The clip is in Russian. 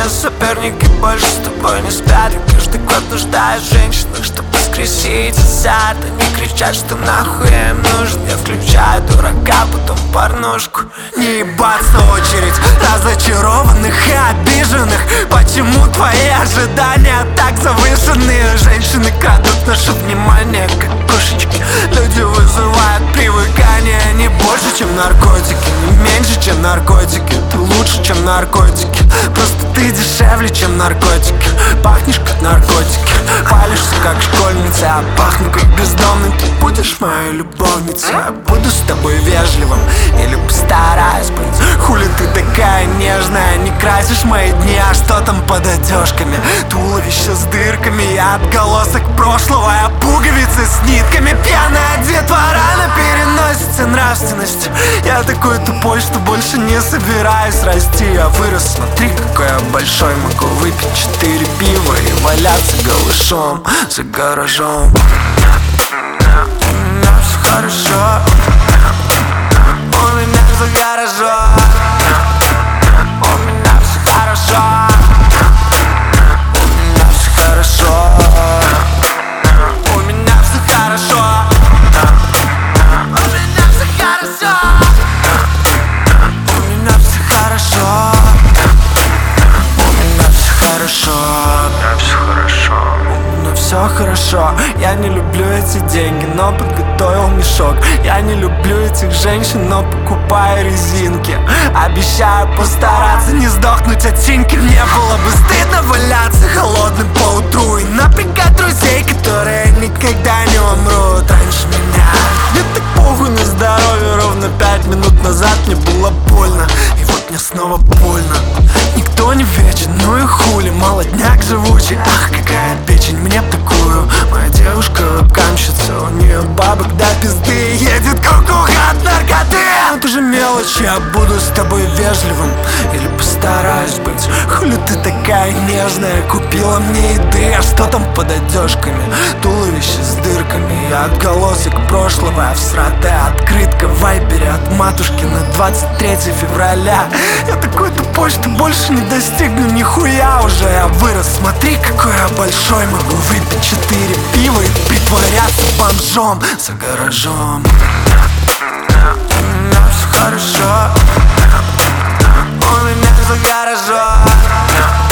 соперники больше с тобой не спят. Я каждый год нуждаюсь в женщинах, чтобы воскресить азарт. Они кричат, что нахуй я им нужен. Я включаю дурака, потом порнушку. Не ебаться очередь разочарованных и обиженных. Почему твои ожидания так завышенные? Женщины крадут наше внимание, как кошечки. Люди вызывают привыкание. Не больше, чем наркотики, не меньше, чем наркотики. Ты лучше, чем наркотики. Просто ты дешевле, чем наркотики. Пахнешь, как наркотики. Палишься, как школьница. Я пахну, как бездомный. Ты будешь моей любовницей. Я буду с тобой вежливым или постараюсь быть. Хули ты такая нежная? Не красишь мои дни, а что там под одежками? Туловище с дырками, я отголосок прошлого. Я пуговицы с нитками. Пьяная детвора на переносице нравственности. Я такой тупой, что больше не собираюсь расти. Я вырос, смотри, какой я большой. Могу выпить 4 пива и валяться голышом за гаражом. У меня все хорошо. У меня за гаражом. У меня все хорошо. У меня все хорошо. У меня все хорошо. У меня все хорошо. У меня все хорошо. У меня все хорошо. У меня все хорошо. Я не люблю эти деньги, но подготовил мешок. Я не люблю этих женщин, но покупаю резинки. Обещаю постараться не сдохнуть от синьки. Мне было бы стыдно валяться холодным по утру и напрягать друзей, которые никогда не умрут раньше меня. Мне так похуй на здоровье. Ровно 5 минут назад мне было больно, и вот мне снова больно. Никто не вечен, ну и хули. Молодняк живучий, ах, какая печень. Мне б такую. Моя девушка вебкамщица, у нее бабок до пизды. Едет кукуха от наркоты. Это же мелочь, я буду с тобой вежливым или постараюсь быть. Хули ты такая нежная? Купила мне еды, а что там под одежками? Туловище с дырками. Я отголосок прошлого, а всратая открытка в вайбере от матушки на 23 февраля. Я такой тупой, что больше не достигну нихуя уже. Я вырос, смотри, какой я большой. Могу выпить 4 пива и притворяться бомжом за гаражом. У меня все хорошо. У меня за гаражом.